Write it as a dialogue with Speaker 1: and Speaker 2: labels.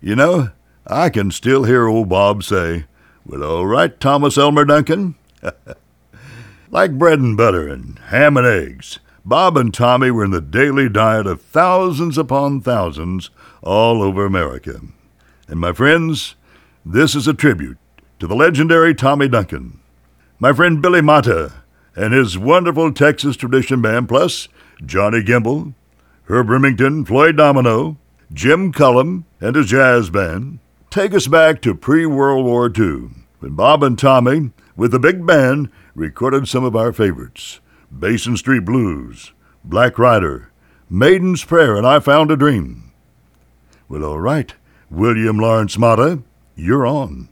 Speaker 1: You know, I can still hear old Bob say, "Well, all right, Thomas Elmer Duncan." Like bread and butter and ham and eggs, Bob and Tommy were in the daily diet of thousands upon thousands all over America. And my friends, this is a tribute to the legendary Tommy Duncan. My friend Billy Mata and his wonderful Texas Tradition Band, plus Johnny Gimble, Herb Remington, Floyd Domino, Jim Cullum and his jazz band, take us back to pre-World War II, when Bob and Tommy, with the big band, recorded some of our favorites: Basin Street Blues, Black Rider, Maiden's Prayer, and I Found a Dream. Well, all right, William Lawrence Mata, you're on.